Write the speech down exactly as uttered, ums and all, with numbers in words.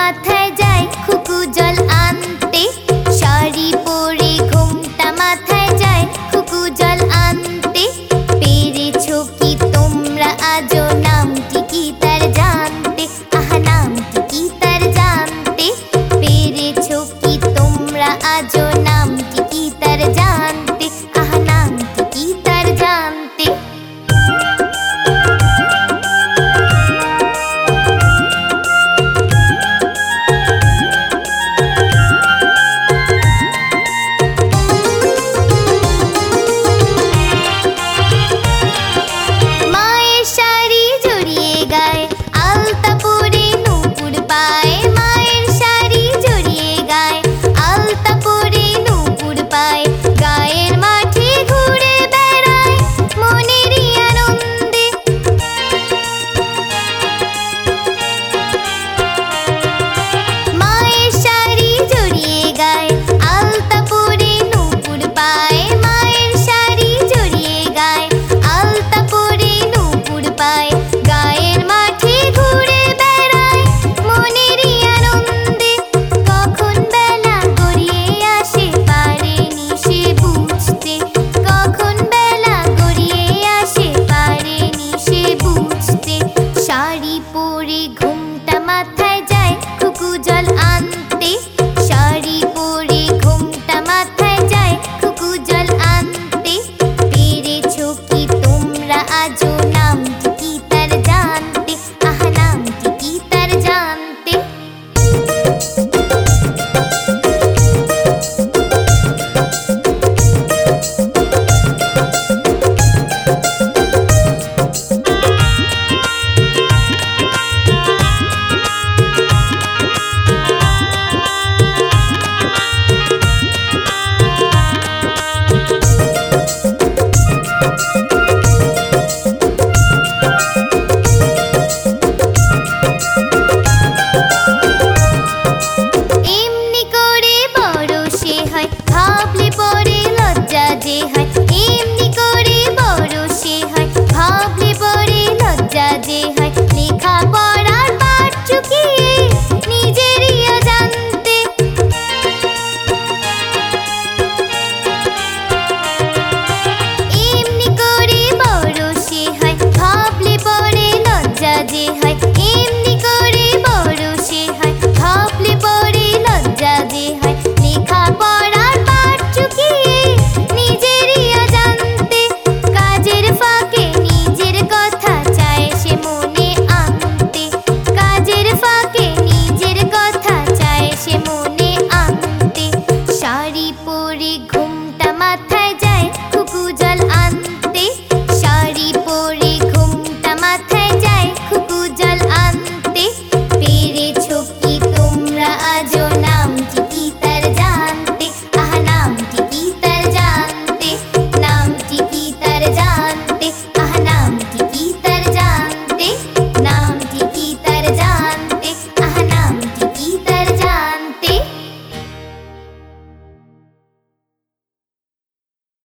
মাথায় যায় খুকু জল আনতে। শাড়ি পরে ঘুমটা মাথায় যায় খুকু জল আনতে। পেরেছো কি তোমরা আজও নামটি কি তার জানতে? আহা নামটি কি তার জানতে? পেরেছো কি তোমরা আজও নামটি কি তার জানতে? আহা নামটি কি তার জানতে? মায়ের শাড়ি জড়িয়ে গায়ে আলতা পরে নূপুর পায়। মায়ের শাড়ি জড়িয়ে গায়ে আলতা পরে নূপুর পায়। গায়ের মাঠে ঘুরে বেড়ায় মনেরই আনন্দে। মায়ের শাড়ি জড়িয়ে গায়ে আলতা পরে নূপুর পায়। মায়ের শাড়ি জড়িয়ে গায়ে আলতা পরে নূপুর পায়। গায়ের মাঠে ঘুরে বেড়ায় মনেরই আনন্দে। কখন বেলা গড়িয়ে আসে পারেনি সে বুঝতে। কখন বেলা গড়িয়ে আসে পারেনি সে বুঝতে। শাড়ি পরে ঘুমটা মাথায় যায় খুকু জল আনতে। শাড়ি পরে ঘুমটা মাথায় যায় খুকু জল আনতে। পেরেছো কি তোমরা আজও নামটি